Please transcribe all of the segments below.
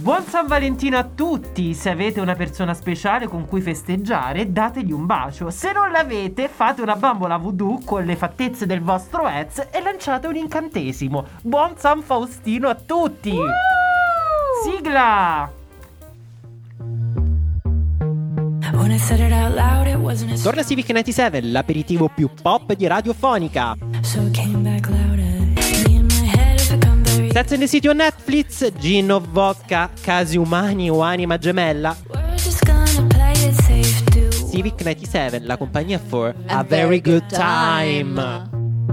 Buon San Valentino a tutti! Se avete una persona speciale con cui festeggiare, dategli un bacio. Se non l'avete, fate una bambola voodoo con le fattezze del vostro ex e lanciate un incantesimo. Buon San Faustino a tutti! Sigla! Torna Civic 97, l'aperitivo più pop di Radiofonica. Sex and the City on Netflix, Gin of Vodka, Casi umani o anima gemella. Civic 97, la compagnia for a very good time.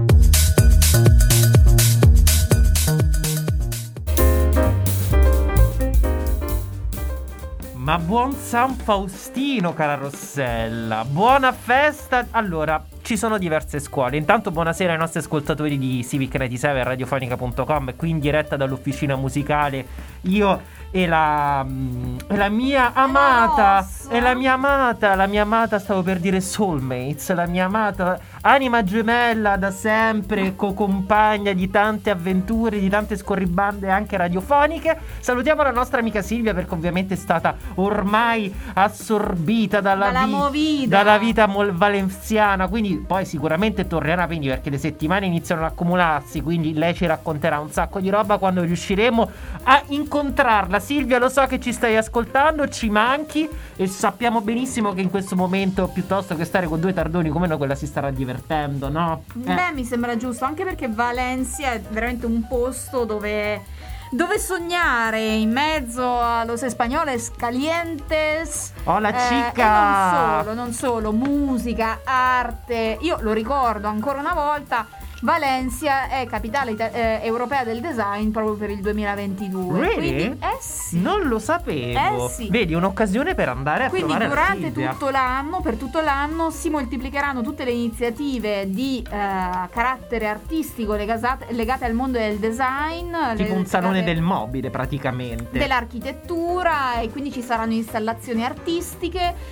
Ma buon San Faustino, cara Rossella. Buona festa. Allora, ci sono diverse scuole. Intanto buonasera ai nostri ascoltatori di Civic 97 radiofonica.com, qui in diretta dall'officina musicale. Io e la mia amata, la mia amata, stavo per dire soulmates, la mia amata anima gemella da sempre, co-compagna di tante avventure, di tante scorribande anche radiofoniche. Salutiamo la nostra amica Silvia, perché ovviamente è stata ormai assorbita dalla vita valenziana, quindi poi sicuramente tornerà, quindi, perché le settimane iniziano ad accumularsi, quindi lei ci racconterà un sacco di roba quando riusciremo a incontrarla. Silvia, lo so che ci stai ascoltando, ci manchi e sappiamo benissimo che in questo momento, piuttosto che stare con due tardoni come noi, quella si starà divertendo, no? Beh, mi sembra giusto, anche perché Valencia è veramente un posto dove sognare in mezzo a los españoles calientes. Oh, la chica! E non solo, musica, arte. Io lo ricordo ancora una volta, Valencia è capitale europea del design proprio per il 2022. Really? Quindi, sì. Non lo sapevo. Sì. Vedi, un'occasione per andare a quindi trovare durante Silvia. per tutto l'anno si moltiplicheranno tutte le iniziative di carattere artistico legate al mondo del design, tipo un salone del mobile praticamente, dell'architettura, e quindi ci saranno installazioni artistiche,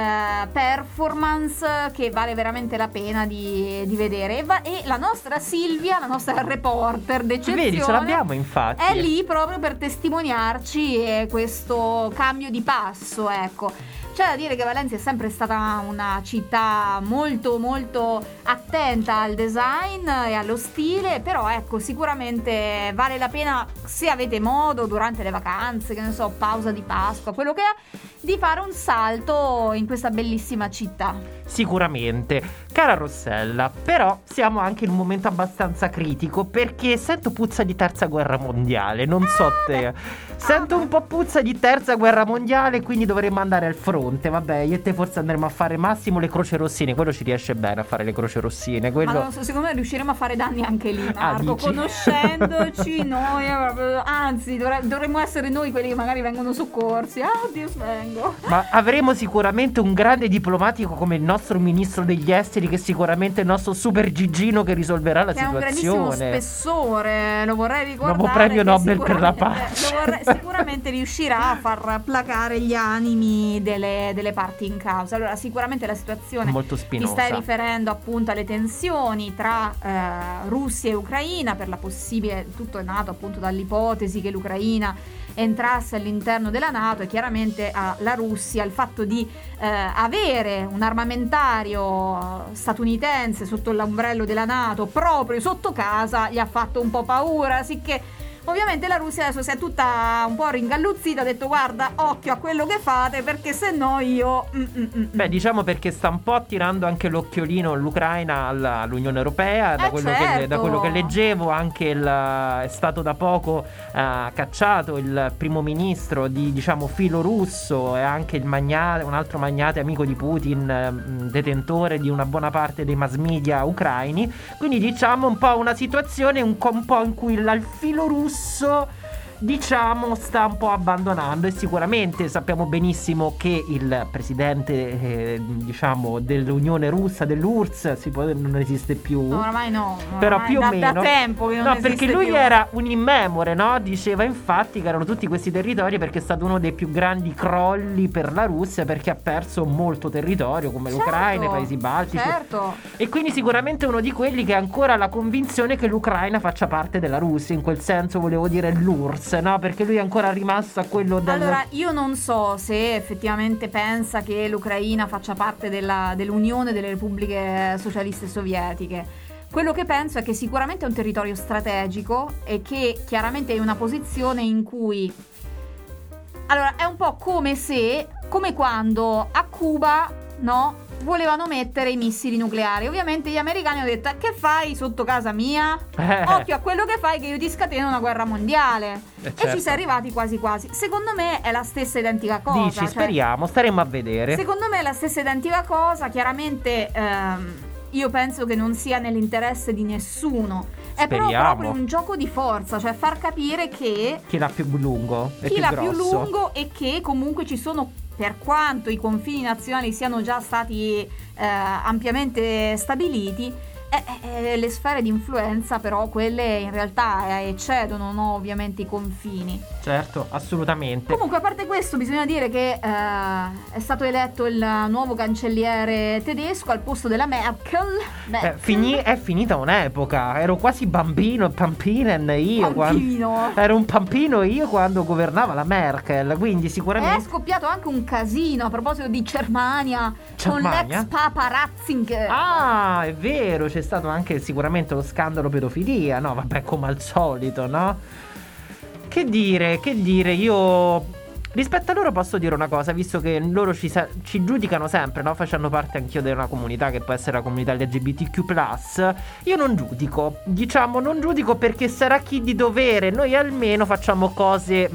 performance che vale veramente la pena di vedere, e la nostra Silvia, la nostra reporter d'eccezione, vedi, ce l'abbiamo infatti, è lì proprio per testimoniarci questo cambio di passo, ecco. C'è da dire che Valencia è sempre stata una città molto molto attenta al design e allo stile, però ecco, sicuramente vale la pena, se avete modo durante le vacanze, che ne so, pausa di Pasqua, quello che è, di fare un salto in questa bellissima città. Sicuramente. Cara Rossella, però siamo anche in un momento abbastanza critico, perché sento puzza di terza guerra mondiale, non so te. Sento un po' puzza di terza guerra mondiale, quindi dovremmo andare al fronte. Vabbè, io e te forse andremo a fare massimo le croce rossine, quello ci riesce bene a fare le croci rossine, quello... Ma secondo me riusciremo a fare danni anche lì, Marco, dici? Conoscendoci noi, anzi dovremmo essere noi quelli che magari vengono soccorsi. Oddio, svengo. Ma avremo sicuramente un grande diplomatico come il nostro ministro degli esteri, che sicuramente è il nostro super Gigino, che risolverà la situazione. È un grandissimo spessore, lo vorrei ricordare. Nuovo premio Nobel per la pace. Sicuramente riuscirà a far placare gli animi delle parti in causa. Allora, sicuramente la situazione molto spinosa. Mi stai riferendo appunto alle tensioni tra Russia e Ucraina, per la possibile, tutto è nato appunto dall'ipotesi che l'Ucraina entrasse all'interno della NATO, e chiaramente la Russia, il fatto di avere un armamentario statunitense sotto l'ombrello della NATO proprio sotto casa gli ha fatto un po' paura, sicché ovviamente la Russia adesso si è tutta un po' ringalluzzita, ha detto guarda, occhio a quello che fate, perché se no io... Beh, diciamo perché sta un po' tirando anche l'occhiolino l'Ucraina all'Unione Europea, da quello che leggevo. Anche è stato da poco cacciato il primo ministro di, diciamo, filo russo, e anche un altro magnate amico di Putin, detentore di una buona parte dei mass media ucraini. Quindi diciamo un po' una situazione un po' in cui il filo russo, diciamo, sta un po' abbandonando, e sicuramente sappiamo benissimo che il presidente diciamo dell'Unione Russa, dell'URSS, non esiste più. No, ormai no, però più o meno da tempo che non esiste perché lui più. era un immemore, no? Diceva infatti che erano tutti questi territori, perché è stato uno dei più grandi crolli per la Russia, perché ha perso molto territorio come l'Ucraina, i paesi baltici. Certo. E quindi sicuramente uno di quelli che ha ancora la convinzione che l'Ucraina faccia parte della Russia, in quel senso volevo dire l'URSS. forse, no? Perché lui è ancora rimasto a quello del... Allora, io non so se effettivamente pensa che l'Ucraina faccia parte dell'Unione delle Repubbliche Socialiste Sovietiche. Quello che penso è che sicuramente è un territorio strategico e che chiaramente è in una posizione in cui... Allora, è un po' come quando a Cuba, no? Volevano mettere i missili nucleari. Ovviamente gli americani hanno detto: che fai sotto casa mia? Occhio a quello che fai, che io ti scateno una guerra mondiale. Certo. E ci si è arrivati quasi quasi. Secondo me è la stessa identica cosa. Dici, speriamo, staremo a vedere. Secondo me è la stessa identica cosa. Chiaramente io penso che non sia nell'interesse di nessuno. È però proprio un gioco di forza, cioè far capire che chi l'ha più lungo e chi più l'ha grosso. più lungo, e che comunque ci sono, per quanto i confini nazionali siano già stati ampiamente stabiliti, le sfere di influenza però quelle in realtà eccedono, no, ovviamente i confini. Certo, assolutamente. Comunque, a parte questo, bisogna dire che è stato eletto il nuovo cancelliere tedesco al posto della Merkel. È finita un'epoca. Ero quasi bambino io ero un pampino io quando governava la Merkel. Quindi sicuramente è scoppiato anche un casino a proposito di Germania. Con l'ex Papa Ratzinger. Ah, è vero, c'è stato anche sicuramente lo scandalo pedofilia. No, vabbè, come al solito, no? Che dire, io rispetto a loro posso dire una cosa, visto che loro ci giudicano sempre, no? Facendo parte anch'io di una comunità che può essere la comunità LGBTQ+, io non giudico, non giudico perché sarà chi di dovere, noi almeno facciamo cose,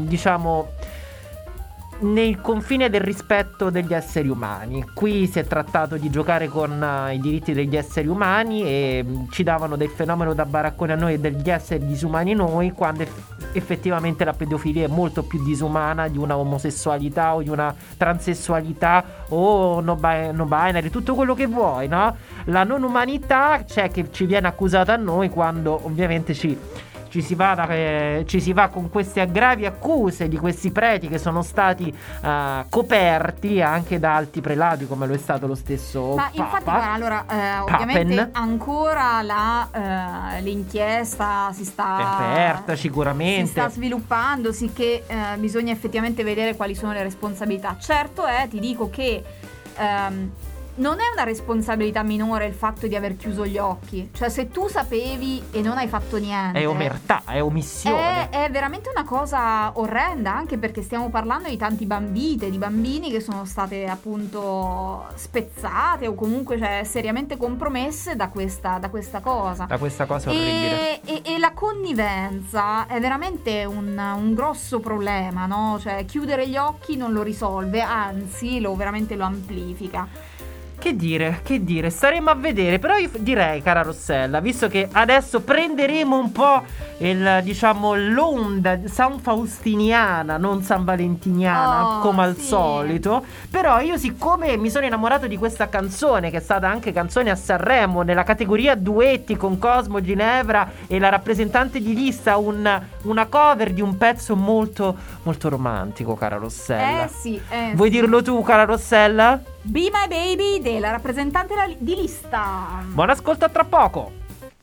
nel confine del rispetto degli esseri umani. Qui si è trattato di giocare con i diritti degli esseri umani e ci davano del fenomeno da baraccone a noi e degli esseri disumani noi, quando effettivamente la pedofilia è molto più disumana di una omosessualità o di una transessualità o no binary, tutto quello che vuoi, no? La non umanità c'è, che ci viene accusata a noi quando ovviamente ci si va con queste aggravi accuse di questi preti che sono stati coperti anche da alti prelati, come lo è stato lo stesso Ma Papa. infatti, guarda, allora ovviamente ancora l'inchiesta si sta aperta, sicuramente si sta sviluppando, sicché bisogna effettivamente vedere quali sono le responsabilità. Certo è, ti dico che non è una responsabilità minore il fatto di aver chiuso gli occhi. Cioè, se tu sapevi e non hai fatto niente, è omertà, è omissione. È veramente una cosa orrenda, anche perché stiamo parlando di tanti di bambini che sono state appunto spezzate o comunque seriamente compromesse da questa cosa. Da questa cosa orribile. E la connivenza è veramente un grosso problema, no? Cioè, chiudere gli occhi non lo risolve, anzi veramente lo amplifica. Che dire, staremo a vedere. Però io direi, cara Rossella, visto che adesso prenderemo un po' l'onda San Faustiniana, non San Valentiniana, come al solito. Però io, siccome mi sono innamorato di questa canzone, che è stata anche canzone a Sanremo nella categoria duetti con Cosmo Ginevra e la rappresentante di lista, una cover di un pezzo molto molto romantico, cara Rossella. Vuoi dirlo tu, cara Rossella? Be My Baby della rappresentante di lista. Buon ascolto, a tra poco.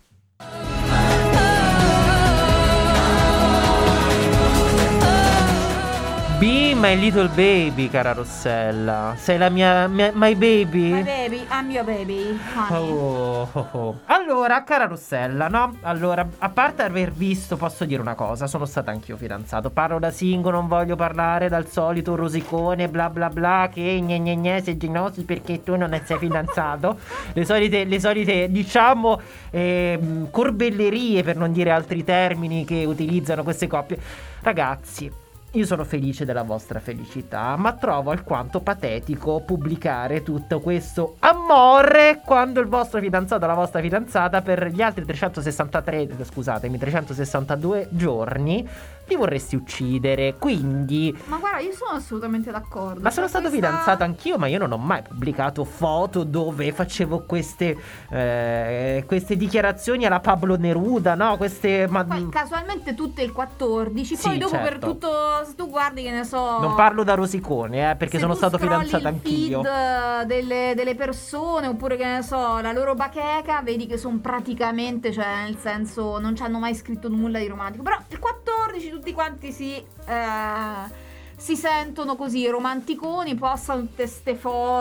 Be my little baby, cara Rossella. Sei la mia my baby? My baby, I'm your baby, honey. Allora, cara Rossella, no? Allora, a parte aver visto, posso dire una cosa, sono stato anch'io fidanzato. Parlo da single, non voglio parlare dal solito rosicone bla bla bla, che gne sei genosi perché tu non sei fidanzato. Le solite corbellerie, per non dire altri termini che utilizzano queste coppie. Ragazzi, io sono felice della vostra felicità, ma trovo alquanto patetico pubblicare tutto questo amore quando il vostro fidanzato o la vostra fidanzata per gli altri 362 giorni li vorresti uccidere. Quindi, ma guarda, io sono assolutamente d'accordo. Ma sono stato fidanzato anch'io, ma io non ho mai pubblicato foto dove facevo queste dichiarazioni alla Pablo Neruda, no? Poi casualmente tutte il 14, sì, poi dopo certo. Per tutto, se tu guardi, che ne so, non parlo da rosicone, perché sono stato fidanzato anch'io. Il feed delle persone, oppure che ne so, la loro bacheca, vedi che sono praticamente, cioè nel senso, non ci hanno mai scritto nulla di romantico. Però il 14 14 tutti quanti si sentono così romanticoni, postano tutte ste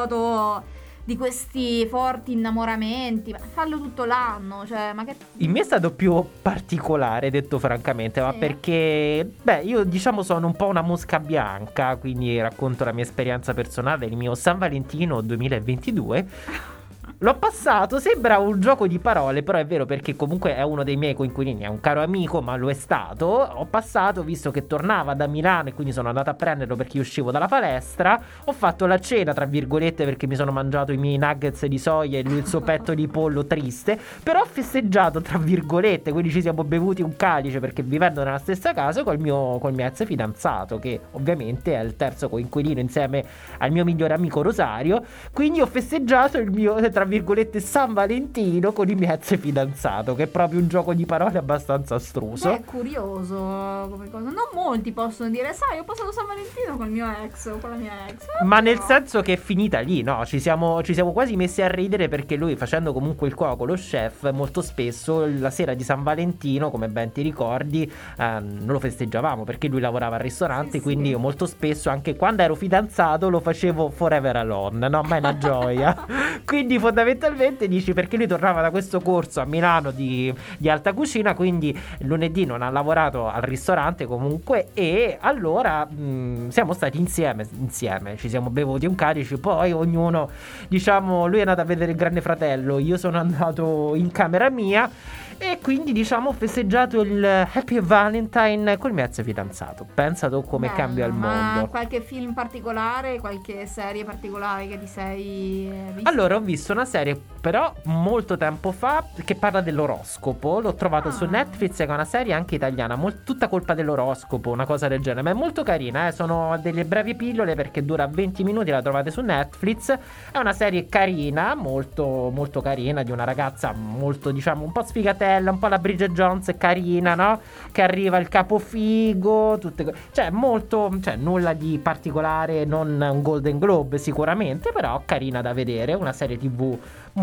foto di questi forti innamoramenti, ma fallo tutto l'anno, cioè, ma che... Il mio è stato più particolare, detto francamente, ma perché, io diciamo sono un po' una mosca bianca, quindi racconto la mia esperienza personale, il mio San Valentino 2022. L'ho passato, sembra un gioco di parole, però è vero, perché comunque è uno dei miei coinquilini, è un caro amico, ma lo è stato. Ho passato, visto che tornava da Milano e quindi sono andato a prenderlo perché io uscivo dalla palestra. Ho fatto la cena, tra virgolette, perché mi sono mangiato i miei nuggets di soia e lui il suo petto di pollo triste. Però ho festeggiato, tra virgolette, quindi ci siamo bevuti un calice, perché vivendo nella stessa casa, col mio ex fidanzato, che ovviamente è il terzo coinquilino insieme al mio migliore amico Rosario. Quindi ho festeggiato il mio, tra virgolette, San Valentino con il mio ex fidanzato, che è proprio un gioco di parole abbastanza astruso. È curioso come cosa. Non molti possono dire, sai, ho passato San Valentino con il mio ex o con la mia ex. Ma nel senso che è finita lì, no? Ci siamo quasi messi a ridere, perché lui, facendo comunque il cuoco, lo chef, molto spesso la sera di San Valentino, come ben ti ricordi, non lo festeggiavamo, perché lui lavorava al ristorante, sì, quindi sì. io molto spesso, anche quando ero fidanzato, lo facevo forever alone, no? Ma è una gioia. Quindi fondamentalmente dici, perché lui tornava da questo corso a Milano di alta cucina, quindi lunedì non ha lavorato al ristorante comunque, e allora siamo stati insieme, ci siamo bevuti un calice, poi ognuno, diciamo, lui è andato a vedere il Grande Fratello, io sono andato in camera mia, e quindi diciamo ho festeggiato il Happy Valentine col mio ex fidanzato. Pensa tu come Bello, cambia il mondo. Ma qualche film particolare, qualche serie particolare che ti sei visto? Allora, ho visto una serie però molto tempo fa che parla dell'oroscopo. L'ho trovato su Netflix, che è una serie anche italiana, tutta colpa dell'oroscopo, una cosa del genere, ma è molto carina, sono delle brevi pillole, perché dura 20 minuti, la trovate su Netflix. È una serie carina, molto molto carina, di una ragazza molto, diciamo, un po' sfigatella, un po' la Bridget Jones carina, no? Che arriva il capofigo, cioè molto, cioè nulla di particolare, non un Golden Globe sicuramente, però carina da vedere, una serie TV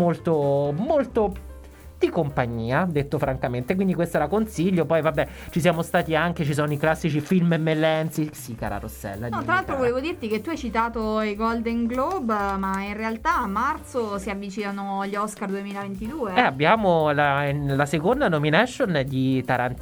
molto molto di compagnia, detto francamente, quindi questa la consiglio. Poi vabbè, ci sono i classici film Mellenzi. Sì, cara Rossella. No, tra l'altro volevo dirti che tu hai citato i Golden Globe, ma in realtà a marzo si avvicinano gli Oscar 2022. Abbiamo la seconda nomination di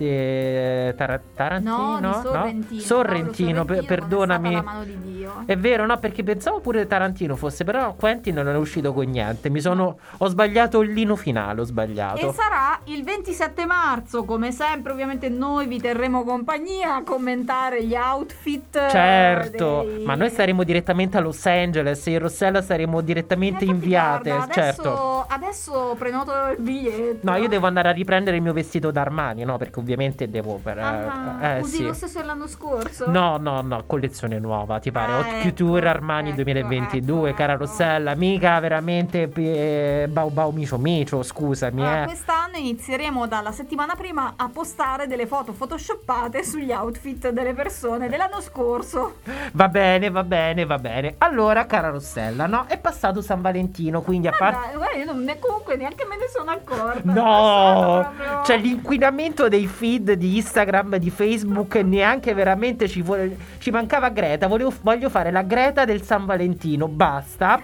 Tarantino. No, di Sorrentino. Perdonami. La mano di Dio. È vero, no, perché pensavo pure Tarantino fosse, però Quentin non è uscito con niente. Ho sbagliato il lino finale, ho sbagliato. E sarà il 27 marzo, come sempre, ovviamente noi vi terremo compagnia a commentare gli outfit. Certo, ma noi saremo direttamente a Los Angeles, e Rossella saremo direttamente inviate. Guarda, certo. Adesso prenoto il biglietto. No, io devo andare a riprendere il mio vestito d'Armani, no, perché ovviamente devo usi sì. lo stesso dell'anno scorso? No, collezione nuova, ti pare? Haute Couture Armani 2022, ecco. cara Rossella, mica veramente bau micio, scusami. Quest'anno inizieremo dalla settimana prima a postare delle foto photoshoppate sugli outfit delle persone dell'anno scorso. Va bene. Allora, cara Rossella, no, è passato San Valentino, quindi a parte... Guarda, io comunque neanche me ne sono accorta. No, cioè l'inquinamento dei feed di Instagram, di Facebook, neanche veramente ci mancava Greta. Voglio fare la Greta del San Valentino. Basta.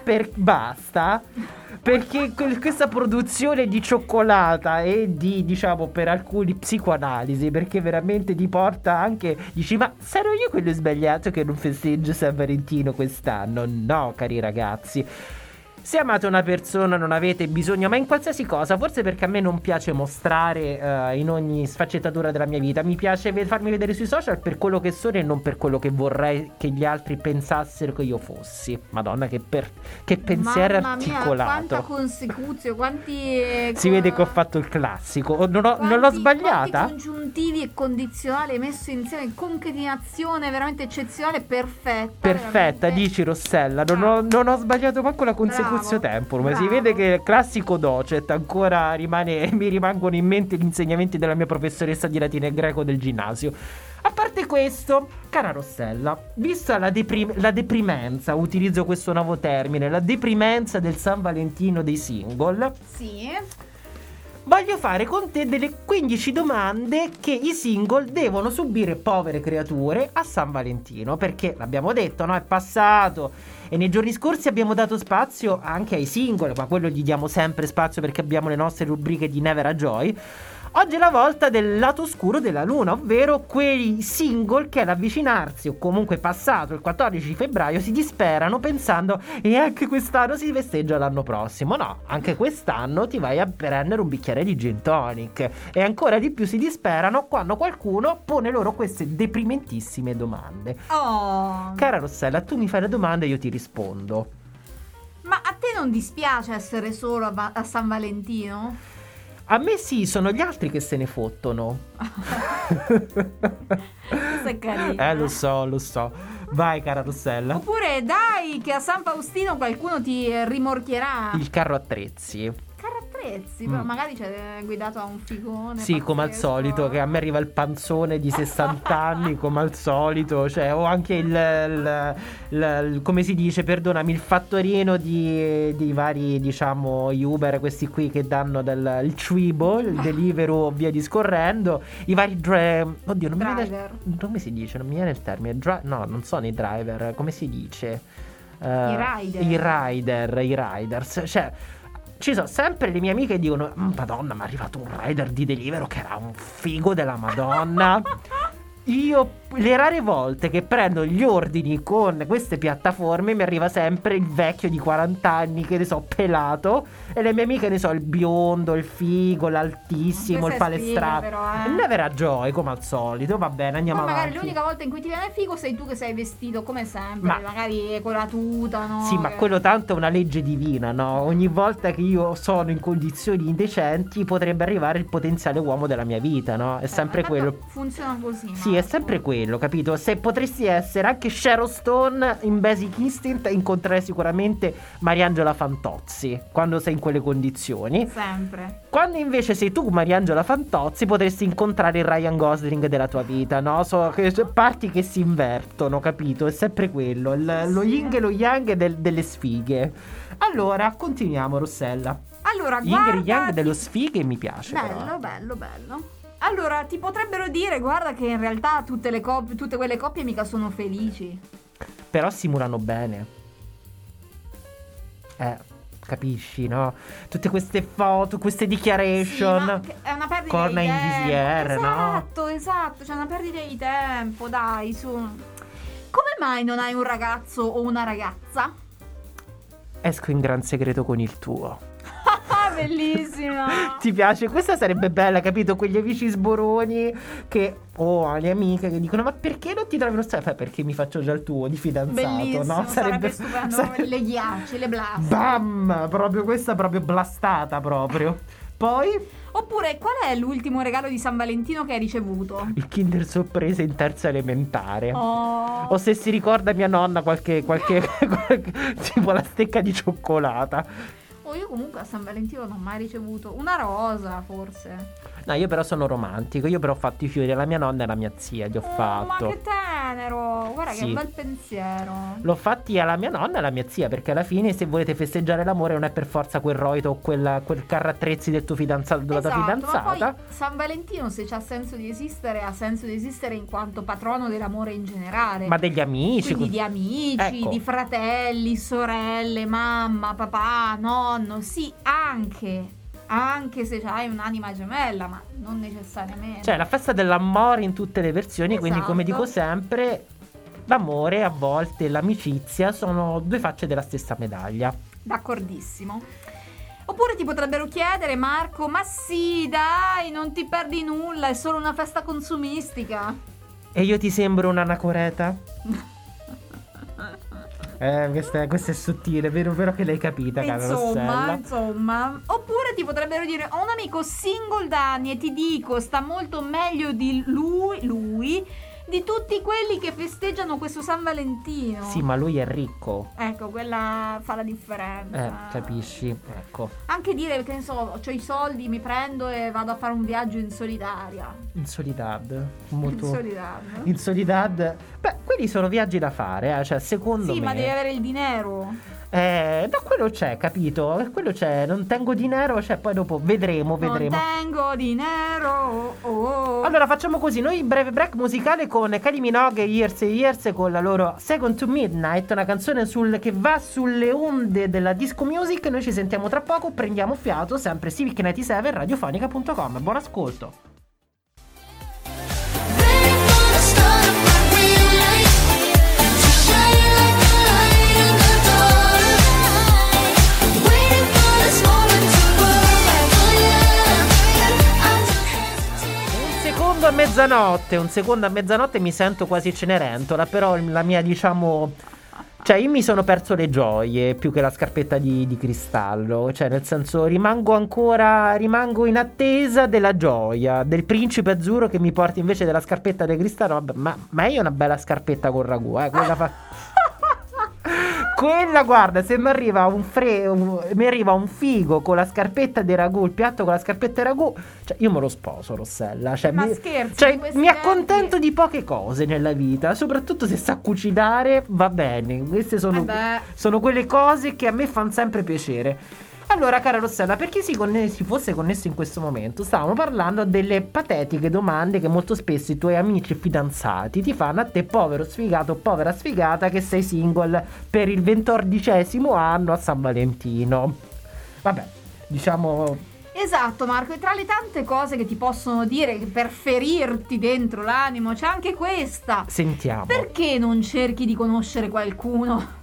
Perché questa produzione di cioccolata e di, diciamo, per alcuni psicoanalisi, perché veramente ti porta anche, dici, ma sarò io quello sbagliato che non festeggio San Valentino quest'anno? No, cari ragazzi. Se amate una persona non avete bisogno, ma in qualsiasi cosa, forse perché a me non piace mostrare in ogni sfaccettatura della mia vita, mi piace farmi vedere sui social per quello che sono e non per quello che vorrei che gli altri pensassero che io fossi. Madonna, che pensiero articolato. Mamma mia, quanta consecuzione, quanti... Si vede che ho fatto il classico. Non l'ho sbagliata? Quanti congiuntivi e condizionali messo insieme, concatenazione veramente eccezionale, perfetta. Veramente. Dici Rossella, non ho sbagliato manco la consecuzione. Tempo, ma si vede che il classico docet ancora mi rimangono in mente gli insegnamenti della mia professoressa di latino e greco del ginnasio. A parte questo, cara Rossella, vista la deprimenza, utilizzo questo nuovo termine, la deprimenza del San Valentino dei single. Sì. voglio fare con te delle 15 domande che i single devono subire, povere creature, a San Valentino. Perché l'abbiamo detto, no? È passato e nei giorni scorsi abbiamo dato spazio anche ai single, ma quello gli diamo sempre spazio perché abbiamo le nostre rubriche di Never a Joy. Oggi è la volta del lato oscuro della luna, ovvero quei single che all'avvicinarsi o comunque passato il 14 febbraio si disperano pensando e anche quest'anno si festeggia l'anno prossimo. No, anche quest'anno ti vai a prendere un bicchiere di gin tonic e ancora di più si disperano quando qualcuno pone loro queste deprimentissime domande. Oh. Cara Rossella, tu mi fai la domanda e io ti rispondo. Ma a te non dispiace essere solo a San Valentino? A me sì, sono gli altri che se ne fottono. Questo è carino. Lo so. Vai, cara Rossella. Oppure dai che a San Faustino qualcuno ti rimorchierà. Il carro attrezzi. Carro attrezzi, però magari c'è guidato a un figone. Sì, come al pazzesco. solito, che a me arriva il panzone di 60 anni, come al solito, cioè, o anche il come si dice, perdonami, il fattorino di vari, diciamo, Uber, questi qui che danno il Twibo, il Deliveroo, via discorrendo, i vari oddio, non mi viene, come si dice, non mi viene il termine, no, non sono i driver, come si dice? I riders, cioè ci sono sempre le mie amiche che dicono Madonna, mi è arrivato un rider di Deliveroo che era un figo della Madonna. Io le rare volte che prendo gli ordini con queste piattaforme mi arriva sempre il vecchio di 40 anni che ne so, pelato, e le mie amiche ne so, il biondo, il figo, l'altissimo, il palestrato. Never a Joy, come al solito. Va bene, andiamo avanti. Magari l'unica volta in cui ti viene figo sei tu che sei vestito come sempre, magari con la tuta, no? Sì, ma quello tanto è una legge divina, no? Ogni volta che io sono in condizioni indecenti potrebbe arrivare il potenziale uomo della mia vita, no? È sempre quello. Funziona così. Sì, è sempre quello, capito? Se potresti essere anche Sharon Stone in Basic Instinct, incontrerai sicuramente Mariangela Fantozzi quando sei in quelle condizioni. Sempre. Quando invece sei tu Mariangela Fantozzi potresti incontrare il Ryan Gosling della tua vita, no? Parti che si invertono, capito? È sempre quello, lo yin e lo yang delle sfighe. Allora, continuiamo, Rossella. Allora, Yin e yang dello sfighe mi piace. Bello, bello, bello. Allora, ti potrebbero dire, guarda che in realtà tutte quelle coppie mica sono felici. Però simulano bene. Capisci, no? Tutte queste foto, queste declaration. Sì, ma è una perdita corna di in tempo. visiere, no? Esatto, c'è una perdita di tempo, dai, su. Come mai non hai un ragazzo o una ragazza? Esco in gran segreto con il tuo. Bellissima. Ti piace? Questa sarebbe bella, capito? Quegli amici sboroni che le amiche che dicono ma perché non ti trovi uno perché mi faccio già il tuo di fidanzato. Bellissimo, no? sarebbe stupendo. Le ghiacce, le blast. Bam! Proprio questa proprio blastata proprio. Poi oppure qual è l'ultimo regalo di San Valentino che hai ricevuto? il Kinder sorpresa in terza elementare. Oh. O se si ricorda mia nonna qualche tipo la stecca di cioccolata. Io comunque a San Valentino non ho mai ricevuto una rosa, forse. No, io però sono romantico. Io però ho fatto i fiori alla mia nonna e alla mia zia. Li ho fatto. Ma che tenero! Guarda che bel pensiero. L'ho fatti alla mia nonna e alla mia zia. Perché alla fine, se volete festeggiare l'amore, non è per forza quel roito o quel carro attrezzi del tuo fidanzato, della tua fidanzata. Ma poi San Valentino, se c'ha senso di esistere, ha senso di esistere in quanto patrono dell'amore in generale. Ma degli amici. Quindi di amici, ecco, di fratelli, sorelle, mamma, papà, nonno. Sì, anche se hai un'anima gemella, ma non necessariamente. Cioè la festa dell'amore in tutte le versioni. Esatto. Quindi come dico sempre, l'amore a volte e l'amicizia sono due facce della stessa medaglia. D'accordissimo. Oppure ti potrebbero chiedere, Marco, ma sì dai, non ti perdi nulla, è solo una festa consumistica. E io ti sembro un'anacoreta? Questa è sottile, vero che l'hai capita, cara Rossella. Insomma. Oppure ti potrebbero dire, ho un amico single da anni e ti dico, sta molto meglio di lui di tutti quelli che festeggiano questo San Valentino. Sì, ma lui è ricco. Ecco, quella fa la differenza. Capisci? Ecco. Anche dire, che ne so, c'ho i soldi, mi prendo e vado a fare un viaggio in solitaria. In Solidad. In Solidad. Beh, quelli sono viaggi da fare, cioè secondo me. Sì, ma devi avere il dinero. No, quello c'è, capito? Quello c'è, non tengo dinero, cioè poi dopo vedremo. Non tengo dinero. Allora facciamo così, noi breve break musicale con Kylie Minogue e Years con la loro Second to Midnight, una canzone che va sulle onde della disco music. Noi ci sentiamo tra poco, prendiamo fiato, sempre Civic97 radiofonica.com. Buon ascolto. Un secondo a mezzanotte mi sento quasi Cenerentola, però la mia, diciamo, cioè io mi sono perso le gioie più che la scarpetta di cristallo, cioè nel senso rimango in attesa della gioia del principe azzurro che mi porti invece della scarpetta di cristallo. Vabbè, ma io una bella scarpetta con ragù, quella, guarda, se mi arriva un figo con la scarpetta di ragù, il piatto con la scarpetta di ragù, cioè io me lo sposo, Rossella. Cioè, scherzi, cioè, mi accontento di poche cose nella vita, soprattutto se sa cucinare, va bene. Queste sono quelle cose che a me fanno sempre piacere. Allora, cara Rossella, per chi si fosse connesso in questo momento, stavamo parlando delle patetiche domande che molto spesso i tuoi amici e fidanzati ti fanno a te, povero sfigato, povera sfigata, che sei single per il 14° anno a San Valentino. Vabbè, diciamo... Esatto, Marco, e tra le tante cose che ti possono dire per ferirti dentro l'animo c'è anche questa. Sentiamo. Perché non cerchi di conoscere qualcuno?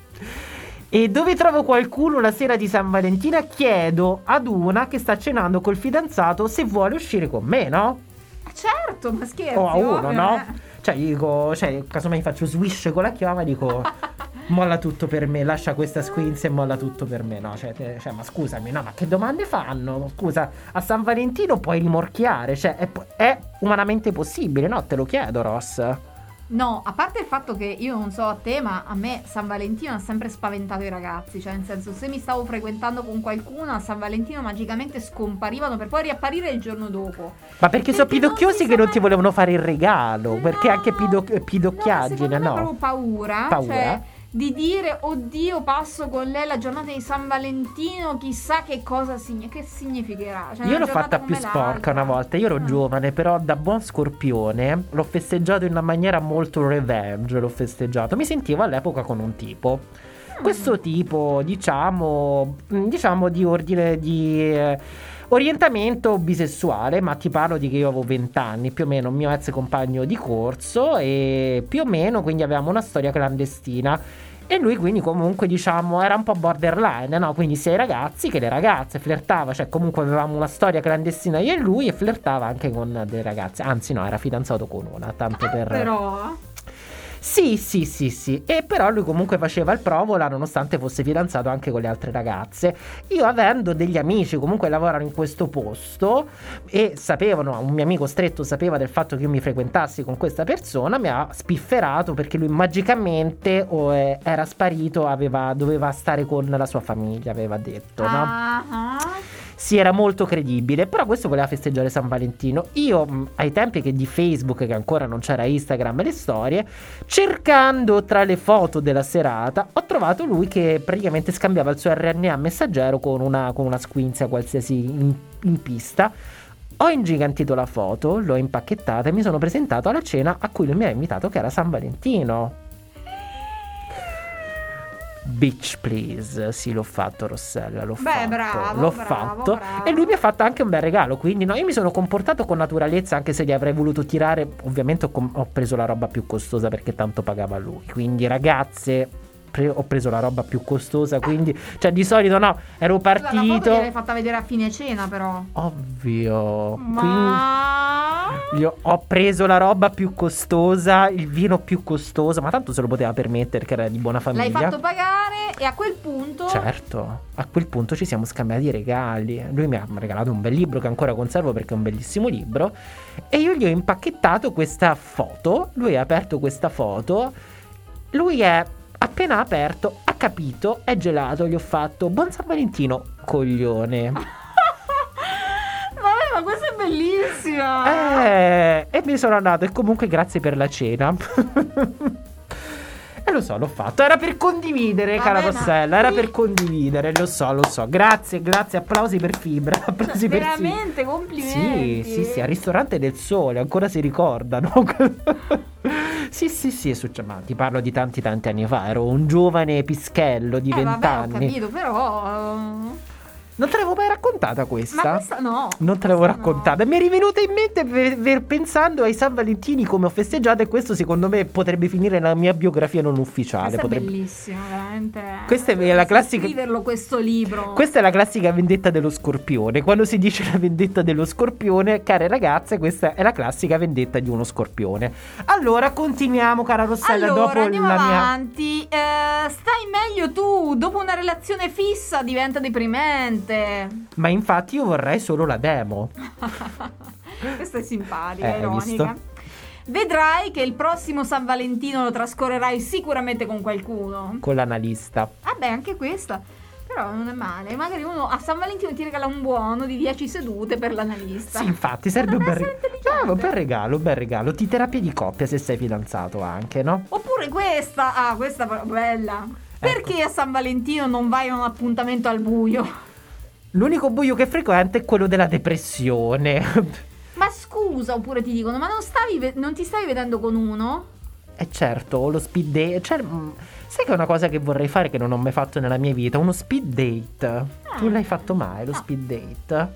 E dove trovo qualcuno la sera di San Valentino? Chiedo ad una che sta cenando col fidanzato se vuole uscire con me, no? Certo, ma scherzi. O a uno, ovvio, no? Cioè, dico, casomai faccio swish con la chioma, dico, molla tutto per me, lascia questa squinz e molla tutto per me, no? Cioè, ma scusami, no, ma che domande fanno? Scusa, a San Valentino puoi rimorchiare, cioè, è umanamente possibile, no? Te lo chiedo, Ross. No, a parte il fatto che io non so a te, ma a me San Valentino ha sempre spaventato i ragazzi. Cioè, nel senso, se mi stavo frequentando con qualcuno, a San Valentino magicamente scomparivano per poi riapparire il giorno dopo. Ma perché sono pidocchiosi che non ti volevano fare il regalo? No, perché anche pidocchiaggine, no? Avevo paura. Cioè, di dire, oddio, passo con lei la giornata di San Valentino, chissà che cosa significherà. Cioè, io l'ho fatta più sporca una volta. Io ero giovane, però da buon scorpione l'ho festeggiato in una maniera molto revenge. L'ho festeggiato. Mi sentivo all'epoca con un tipo. Questo tipo, diciamo di ordine di orientamento bisessuale, ma ti parlo di che io avevo 20 anni, più o meno, un mio ex compagno di corso, e più o meno quindi avevamo una storia clandestina. E lui quindi comunque, diciamo, era un po' borderline, no? Quindi sia i ragazzi che le ragazze, flirtava, cioè comunque avevamo una storia clandestina io e lui, e flirtava anche con delle ragazze. Anzi no, era fidanzato con una, tanto per... Però... Sì. E però lui comunque faceva il provola nonostante fosse fidanzato anche con le altre ragazze. Io, avendo degli amici comunque lavorano in questo posto e sapevano, un mio amico stretto sapeva del fatto che io mi frequentassi con questa persona, mi ha spifferato perché lui magicamente era sparito, doveva stare con la sua famiglia, aveva detto, no? Sì, era molto credibile, però questo voleva festeggiare San Valentino. Io, ai tempi di Facebook, che ancora non c'era Instagram e le storie, cercando tra le foto della serata, ho trovato lui che praticamente scambiava il suo RNA messaggero con una squinzia qualsiasi in pista. Ho ingigantito la foto, l'ho impacchettata e mi sono presentato alla cena a cui lui mi ha invitato, che era San Valentino. Bitch please. Sì, l'ho fatto, Rossella, l'ho fatto. E lui mi ha fatto anche un bel regalo, quindi no, io mi sono comportato con naturalezza, anche se gli avrei voluto tirare. Ovviamente ho preso la roba più costosa perché tanto pagava lui. Quindi, ragazze, ho preso la roba più costosa, quindi, cioè, di solito no, ero partito. La foto gliel'hai fatta vedere a fine cena, però. Ovvio. Quindi ho preso la roba più costosa, il vino più costoso, ma tanto se lo poteva permettere, che era di buona famiglia. L'hai fatto pagare e a quel punto... Certo, a quel punto ci siamo scambiati i regali. Lui mi ha regalato un bel libro che ancora conservo perché è un bellissimo libro, e io gli ho impacchettato questa foto. Lui ha aperto questa foto, lui è appena aperto, ha capito, è gelato, gli ho fatto buon San Valentino, coglione. Ma questa è bellissima. E mi sono andato, e comunque grazie per la cena. Lo so, l'ho fatto. Era per condividere, cara Vabbè, Rossella. Era per condividere, lo so. Grazie, applausi per Fibra. Applausi per Veramente, complimenti. Sì, al ristorante del Sole, ancora si ricordano. Sì, è successo. Ma ti parlo di tanti anni fa. Ero un giovane pischello di 20 vabbè, anni. ho capito, però. Non te l'avevo mai raccontata questa? Ma questa no. Non te l'avevo Questa no. raccontata. Mi è rivenuta in mente pensando ai San Valentini come ho festeggiato, e questo secondo me potrebbe finire nella mia biografia non ufficiale. Questa Potrebbe... è bellissima, veramente. Questa è la classica. Scriverlo questo libro. Questa è la classica vendetta dello scorpione. Quando si dice la vendetta dello scorpione, care ragazze, questa è la classica vendetta di uno scorpione. Allora, continuiamo, cara Rossella. Allora, dopo andiamo la mia. avanti. Stai meglio tu. Dopo una relazione fissa diventa deprimente. Ma infatti io vorrei solo la demo. Questa è simpatica, Hai ironica. visto? Vedrai che il prossimo San Valentino lo trascorrerai sicuramente con qualcuno. Con l'analista. Vabbè, anche questa. Però non è male. Magari uno a San Valentino ti regala un buono di 10 sedute per l'analista. Sì, infatti, serve un Potrebbe bel essere intelligente. un bel regalo. Di terapia di coppia se sei fidanzato anche, no? Oppure questa. Ah, questa è bella. Perché a San Valentino non vai a un appuntamento al buio? L'unico buio che frequento è quello della depressione. Ma scusa, oppure ti dicono, ma non ti stavi vedendo con uno? E certo, lo speed date. Sai che è una cosa che vorrei fare che non ho mai fatto nella mia vita? Uno speed date. Tu l'hai fatto mai, lo no. speed date?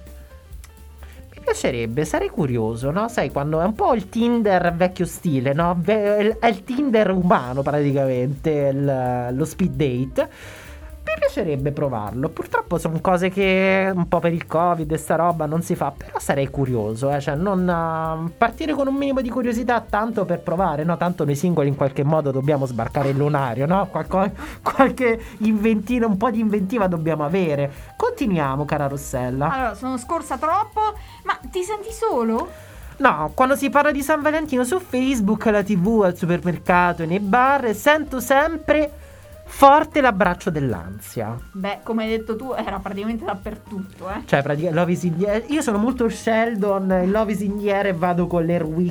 Mi piacerebbe, sarei curioso, no? Sai, quando è un po' il Tinder vecchio stile, no? È il Tinder umano praticamente, lo speed date. Mi piacerebbe provarlo. Purtroppo sono cose che un po' per il Covid e sta roba non si fa. Però sarei curioso, cioè non partire con un minimo di curiosità tanto per provare, no? Tanto noi singoli in qualche modo dobbiamo sbarcare il lunario, no? Qualche inventina, un po' di inventiva dobbiamo avere. Continuiamo, cara Rossella. Allora, sono scorsa troppo, ma ti senti solo? No, quando si parla di San Valentino su Facebook, alla TV, al supermercato e nei bar, sento sempre forte l'abbraccio dell'ansia. Beh, come hai detto tu, era praticamente dappertutto, Cioè, praticamente Love is in the air. Io sono molto Sheldon in Love is in the air e vado con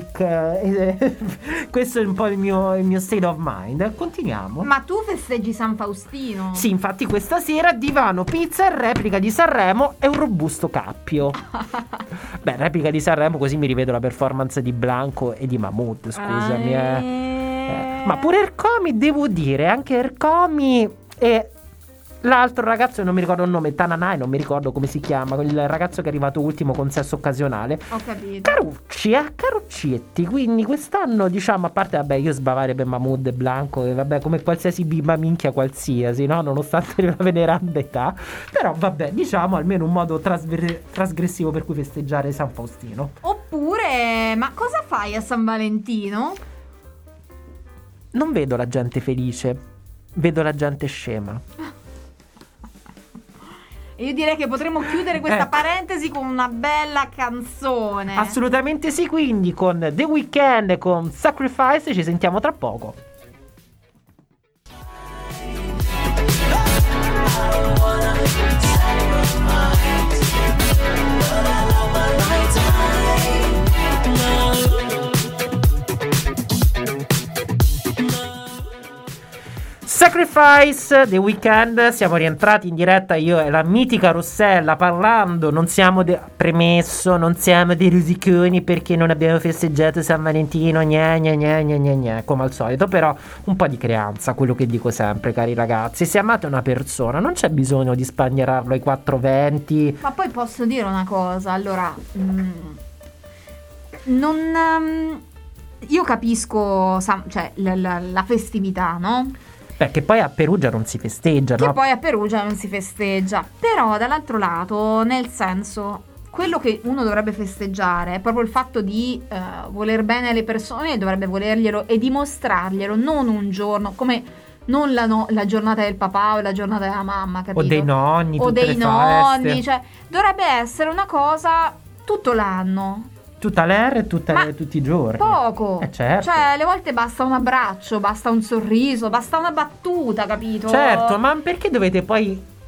l'Airwick. Questo è un po' il mio state of mind. Continuiamo. Ma tu festeggi San Faustino? Sì, infatti questa sera divano, pizza e replica di Sanremo e un robusto cappio. Beh, replica di Sanremo, così mi rivedo la performance di Blanco e di Mahmood, scusami. Ma pure Ercomi, devo dire, anche Ercomi e l'altro ragazzo, non mi ricordo il nome, Tananai, non mi ricordo come si chiama, il ragazzo che è arrivato ultimo con Sesso Occasionale. Ho capito. Caruccietti, quindi quest'anno, diciamo, a parte, vabbè, io sbavare per Mahmood e Blanco, e vabbè, come qualsiasi bimba minchia qualsiasi, no? Nonostante la veneranda età. Però, vabbè, diciamo, almeno un modo trasgressivo per cui festeggiare San Faustino. Oppure, ma cosa fai a San Valentino? Non vedo la gente felice, vedo la gente scema. Io direi che potremmo chiudere questa parentesi con una bella canzone. Assolutamente sì, quindi con The Weeknd, con Sacrifice, ci sentiamo tra poco. Sacrifice, The Weeknd, siamo rientrati in diretta io e la mitica Rossella parlando, non siamo premesso, non siamo dei rosiconi perché non abbiamo festeggiato San Valentino, come al solito, però un po' di creanza, quello che dico sempre, cari ragazzi, se amate una persona non c'è bisogno di spagnierarlo ai 420. Ma poi posso dire una cosa, allora, io capisco, cioè, la festività, no? Perché poi a Perugia non si festeggia, Che no? poi a Perugia non si festeggia. Però dall'altro lato, nel senso, quello che uno dovrebbe festeggiare è proprio il fatto di voler bene alle persone, e dovrebbe volerglielo e dimostrarglielo, non un giorno, come non la giornata del papà o la giornata della mamma, capito? O dei nonni, o tutte dei le nonni, feste. cioè dovrebbe essere una cosa tutto l'anno. Tutta l'era e Ma tutti i giorni. Poco. Certo. Cioè, alle volte basta un abbraccio, basta un sorriso, basta una battuta, capito? Certo, ma perché dovete poi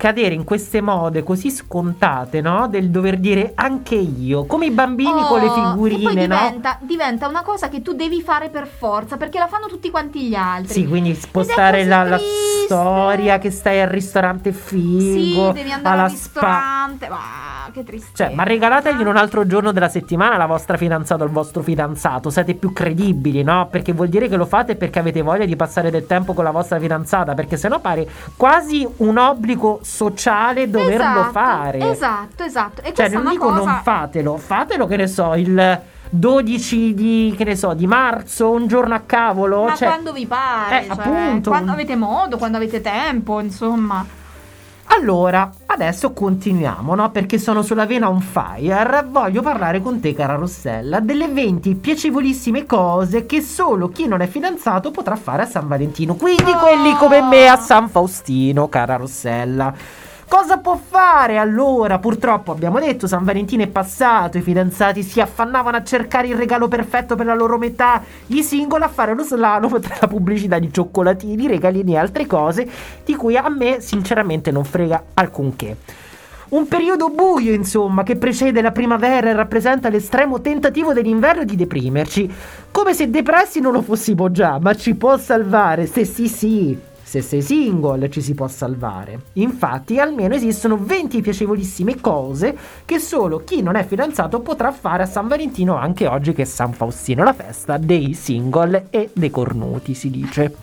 cadere in queste mode così scontate, no? Del dover dire anche io, come i bambini con le figurine, e poi no? diventa una cosa che tu devi fare per forza, perché la fanno tutti quanti gli altri. Sì, quindi spostare la storia che stai al ristorante figo, sì, devi andare alla al ristorante, che tristezza. Cioè, ma regalategli un altro giorno della settimana alla vostra fidanzata o al vostro fidanzato, siete più credibili, no? Perché vuol dire che lo fate perché avete voglia di passare del tempo con la vostra fidanzata, perché sennò pare quasi un obbligo sociale doverlo fare. Esatto. E cioè, non dico non fatelo, che ne so, il 12 di marzo, un giorno a cavolo. Ma cioè, quando vi pare, appunto. quando avete modo, quando avete tempo, insomma. Allora, adesso continuiamo, no? Perché sono sulla vena on fire. Voglio parlare con te, cara Rossella, delle 20 piacevolissime cose che solo chi non è fidanzato potrà fare a San Valentino. Quindi quelli come me a San Faustino, cara Rossella. Cosa può fare allora? Purtroppo abbiamo detto San Valentino è passato, i fidanzati si affannavano a cercare il regalo perfetto per la loro metà, i single a fare lo slalom tra la pubblicità di cioccolatini, regalini e altre cose di cui a me sinceramente non frega alcunché. Un periodo buio, insomma, che precede la primavera e rappresenta l'estremo tentativo dell'inverno di deprimerci, come se depressi non lo fossimo già, ma ci può salvare, se sei single ci si può salvare. Infatti almeno esistono 20 piacevolissime cose che solo chi non è fidanzato potrà fare a San Valentino, anche oggi che è San Faustino, la festa dei single e dei cornuti, si dice.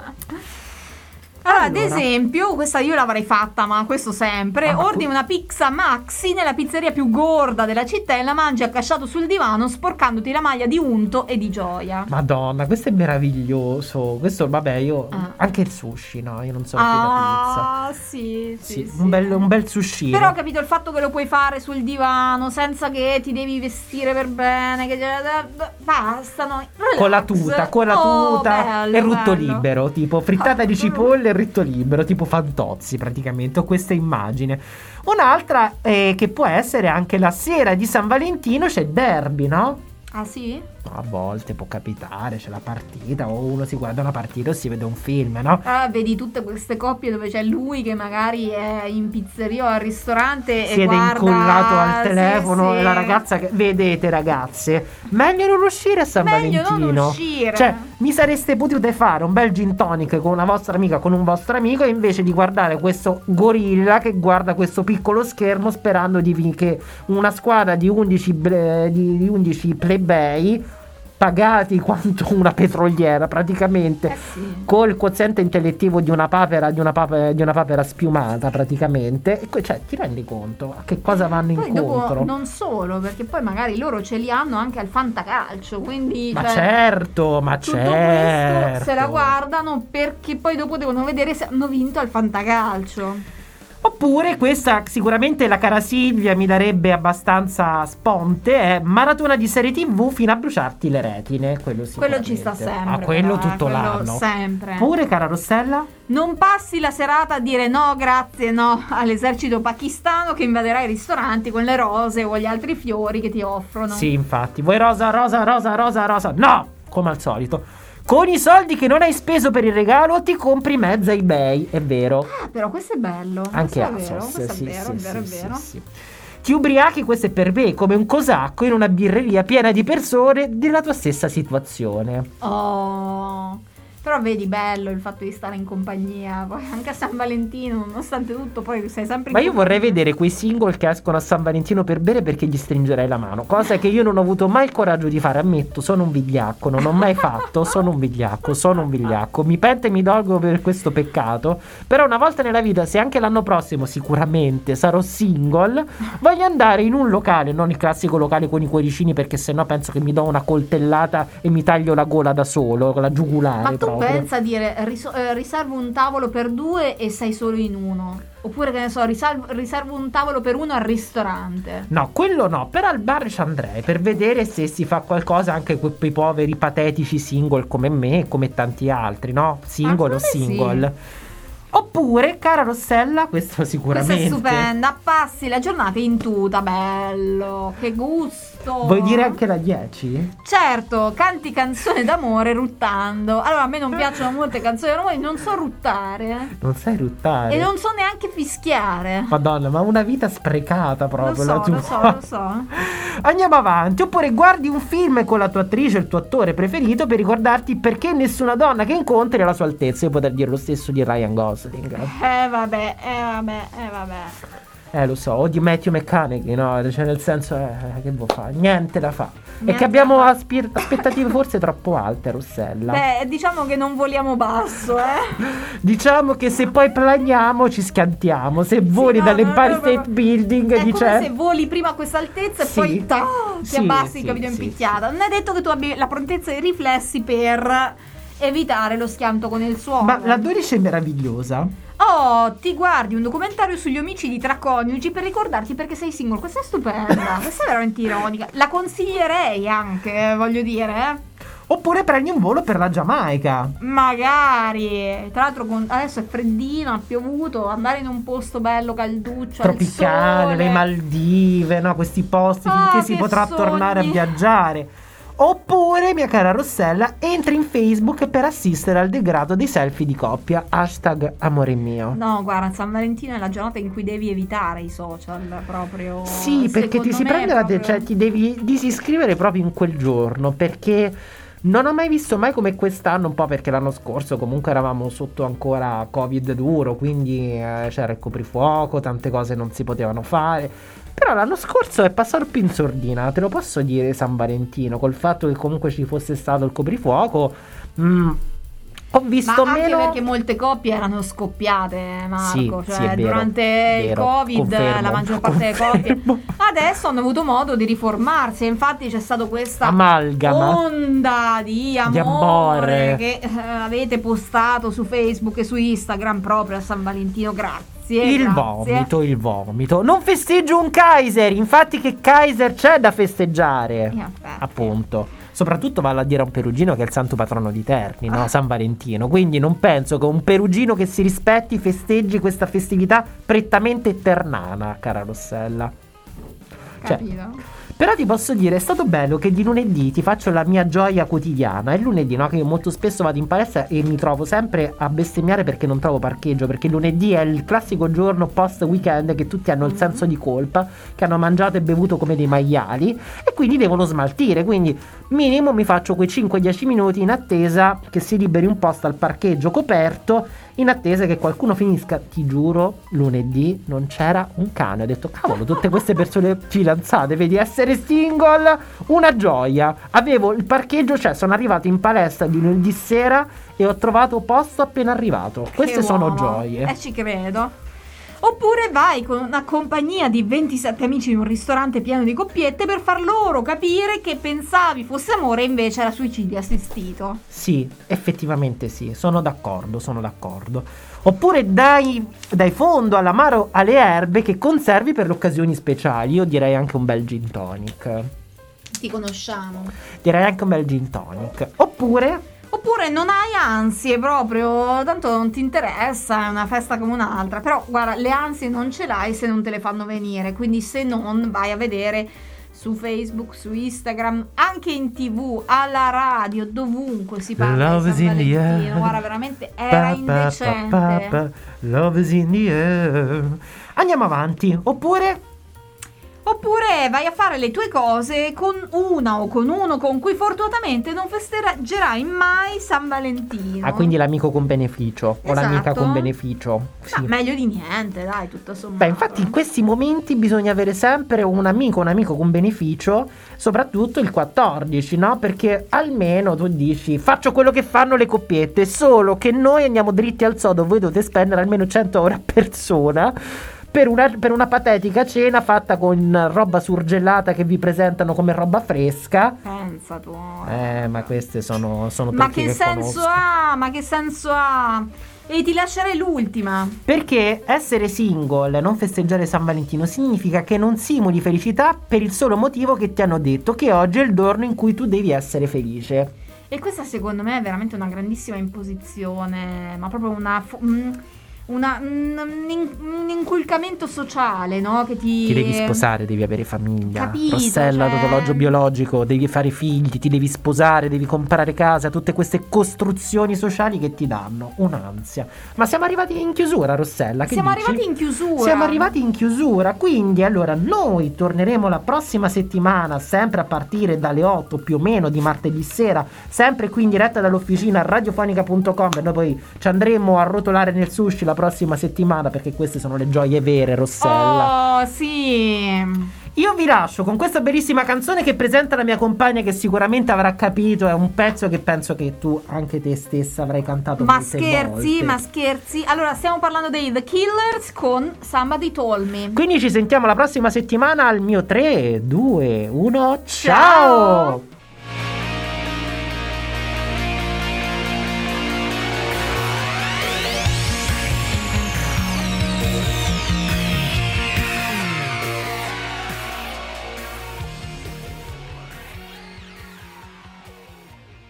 Allora, ad esempio, questa io l'avrei fatta, ma questo sempre. Ordini una pizza maxi nella pizzeria più gorda della città e la mangi accasciato sul divano, sporcandoti la maglia di unto e di gioia. Madonna, questo è meraviglioso. Questo, vabbè, io anche il sushi, no? Io non so più la pizza. Sì. Un bel sushi. Però ho capito il fatto che lo puoi fare sul divano senza che ti devi vestire per bene, che basta, no? Con la tuta bello, e rutto bello. libero, tipo frittata di cipolle e ritto libero, tipo Fantozzi praticamente. Ho questa immagine. Un'altra che può essere anche la sera di San Valentino c'è il derby, no? Ah sì? A volte può capitare, c'è la partita o uno si guarda una partita o si vede un film, no? Vedi tutte queste coppie dove c'è lui che magari è in pizzeria o al ristorante siede e guarda, incollato al telefono sì. E la ragazza che... Vedete ragazze, meglio non uscire a San Valentino. Non uscire. Cioè, mi sareste potute fare un bel gin tonic con una vostra amica, con un vostro amico, e invece di guardare questo gorilla che guarda questo piccolo schermo sperando che una squadra di 11 plebei pagati quanto una petroliera praticamente, col quoziente intellettivo di una papera spiumata praticamente, e cioè ti rendi conto a che cosa vanno poi incontro? Dopo, non solo, perché poi magari loro ce li hanno anche al fantacalcio, quindi ma tutto certo questo se la guardano perché poi dopo devono vedere se hanno vinto al fantacalcio. Oppure, questa sicuramente la cara Silvia mi darebbe abbastanza sponte, è maratona di serie TV fino a bruciarti le retine. Quello ci sta sempre. Quello tutto l'anno. Sempre. Pure, cara Rossella? Non passi la serata a dire no, grazie, no all'esercito pakistano che invaderà i ristoranti con le rose o gli altri fiori che ti offrono. Sì, infatti. Vuoi rosa? No! Come al solito. Con i soldi che non hai speso per il regalo ti compri mezza eBay, è vero. Però questo è bello. Anche ASOS, questo è vero. Sì. Ti ubriachi, questo è per me, come un cosacco in una birreria piena di persone della tua stessa situazione. Oh, però vedi, bello il fatto di stare in compagnia, poi anche a San Valentino, nonostante tutto, poi sei sempre Ma io vorrei vedere quei single che escono a San Valentino per bere perché gli stringerei la mano, cosa che io non ho avuto mai il coraggio di fare, ammetto, sono un vigliacco, non ho mai fatto, sono un vigliacco, mi pento e mi dolgo per questo peccato, però una volta nella vita, se anche l'anno prossimo sicuramente sarò single, voglio andare in un locale, non il classico locale con i cuoricini, perché sennò penso che mi do una coltellata e mi taglio la gola da solo, con la giugulare. Ma tu proprio. pensa a dire riservo un tavolo per 2 e sei solo in uno, oppure che ne so, riservo un tavolo per 1 al ristorante. No, quello no, però al bar ci andrei per vedere se si fa qualcosa anche con quei poveri patetici single come me e come tanti altri, no? Single o single. Sì. Oppure, cara Rossella, questo sicuramente. Questa è stupenda, passi la giornata in tuta, bello, che gusto. Giusto. Vuoi dire anche la 10? Certo, canti canzone d'amore ruttando. Allora, a me non piacciono molte canzoni d'amore, non so ruttare. Non sai ruttare? E non so neanche fischiare. Madonna, ma una vita sprecata proprio la tua. Lo so. Andiamo avanti. Oppure guardi un film con la tua attrice, il tuo attore preferito, per ricordarti perché nessuna donna che incontri è alla sua altezza. Io potrei dire lo stesso di Ryan Gosling. Vabbè. Lo so, o di Matthew McConaughey, no? Cioè nel senso, che vuoi fare? Niente da fare. E Niente che abbiamo da aspettative forse troppo alte, Rossella. Beh, diciamo che non voliamo basso, Diciamo che se poi planiamo ci schiantiamo. Se voli dall'Empire State Building, è dice... come se voli prima a questa altezza e poi ti abbassi, capito, in sì. picchiata. Non è detto che tu abbia la prontezza dei riflessi per evitare lo schianto con il suono. Ma la 12 è meravigliosa. Oh, ti guardi un documentario sugli omicidi tra coniugi per ricordarti perché sei single. Questa è stupenda. Questa è veramente ironica. La consiglierei anche, voglio dire, Oppure prendi un volo per la Giamaica. Magari. Tra l'altro adesso è freddino, ha piovuto. Andare in un posto bello, calduccio, Tropicale, al sole. le Maldive, no? Questi posti finché si che potrà sogni. tornare a viaggiare. Oppure, mia cara Rossella, entri in Facebook per assistere al degrado dei selfie di coppia. #amore mio. No, guarda, San Valentino è la giornata in cui devi evitare i social, proprio. Sì, perché ti si prende cioè ti devi disiscrivere proprio in quel giorno, perché non ho mai visto mai come quest'anno, un po' perché l'anno scorso comunque eravamo sotto ancora Covid duro, quindi c'era il coprifuoco, tante cose non si potevano fare. Però l'anno scorso è passato più in sordina, te lo posso dire, San Valentino, col fatto che comunque ci fosse stato il coprifuoco. Ho visto ma anche meno, perché molte coppie erano scoppiate, Marco. Sì, cioè è vero, durante il vero, Covid confermo, la maggior parte delle coppie confermo. adesso hanno avuto modo di riformarsi. E infatti c'è stata questa Amalgama onda di amore che avete postato su Facebook e su Instagram proprio a San Valentino. Grazie. Il vomito. Non festeggio un Kaiser. Infatti, che Kaiser c'è da festeggiare? Appunto. Soprattutto vale a dire a un perugino che è il santo patrono di Terni, no? San Valentino. Quindi non penso che un perugino che si rispetti festeggi questa festività prettamente ternana, cara Rossella. Capito? Però ti posso dire, è stato bello che di lunedì ti faccio la mia gioia quotidiana. È lunedì, no? Che io molto spesso vado in palestra e mi trovo sempre a bestemmiare perché non trovo parcheggio. Perché lunedì è il classico giorno post weekend che tutti hanno il senso di colpa, che hanno mangiato e bevuto come dei maiali e quindi devono smaltire. Quindi minimo mi faccio quei 5-10 minuti in attesa che si liberi un posto al parcheggio coperto, in attesa che qualcuno finisca. Ti giuro, lunedì non c'era un cane. Ho detto, cavolo, tutte queste persone fidanzate, vedi, essere single, una gioia. Avevo il parcheggio, cioè sono arrivato in palestra di lunedì sera e ho trovato posto appena arrivato. Queste sono gioie. Ci credo. Oppure vai con una compagnia di 27 amici in un ristorante pieno di coppiette per far loro capire che pensavi fosse amore e invece era suicidio assistito. Sì, effettivamente sì, sono d'accordo. Oppure dai fondo all'amaro alle erbe che conservi per le occasioni speciali. Io direi anche un bel gin tonic. Ti conosciamo. Direi anche un bel gin tonic. Oppure non hai ansie proprio, tanto non ti interessa, è una festa come un'altra. Però guarda, le ansie non ce l'hai se non te le fanno venire. Quindi se non, vai a vedere su Facebook, su Instagram, anche in TV, alla radio, dovunque si parla di San Valentino. Guarda, veramente era indecente. Love is in the air. Andiamo avanti. Oppure vai a fare le tue cose con una o con uno con cui fortunatamente non festeggerai mai San Valentino. Ah, quindi l'amico con beneficio. Esatto. O l'amica con beneficio. Sì. Ma meglio di niente, dai, tutto sommato. Beh, infatti in questi momenti bisogna avere sempre un amico con beneficio, soprattutto il 14, no? Perché almeno tu dici, faccio quello che fanno le coppiette, solo che noi andiamo dritti al sodo, voi dovete spendere almeno 100 euro a persona per una patetica cena fatta con roba surgelata che vi presentano come roba fresca. Pensa tu. Ma queste sono Ma trucchi che senso conosco. ha? Ma che senso ha? E ti lascerei l'ultima. Perché essere single e non festeggiare San Valentino significa che non simuli felicità per il solo motivo che ti hanno detto che oggi è il giorno in cui tu devi essere felice. E questa secondo me è veramente una grandissima imposizione, ma proprio un inculcamento sociale, no? Che ti devi sposare, devi avere famiglia. Capito, Rossella, cioè... l'orologio biologico, devi fare figli, ti devi sposare, devi comprare casa, tutte queste costruzioni sociali che ti danno un'ansia. Ma siamo arrivati in chiusura, Rossella, che siamo dici? arrivati in chiusura. Siamo arrivati in chiusura, quindi allora noi torneremo la prossima settimana, sempre a partire dalle 8 più o meno di martedì sera, sempre qui in diretta dall'officina radiofonica.com, e noi poi ci andremo a rotolare nel sushi la prossima settimana, perché queste sono le gioie vere, Rossella. Oh, sì. Io vi lascio con questa bellissima canzone che presenta la mia compagna, che sicuramente avrà capito. È un pezzo che penso che tu, anche te stessa, avrai cantato molte volte. Ma scherzi. Allora, stiamo parlando dei The Killers con Somebody Told Me. Quindi ci sentiamo la prossima settimana al mio 3, 2, 1, ciao!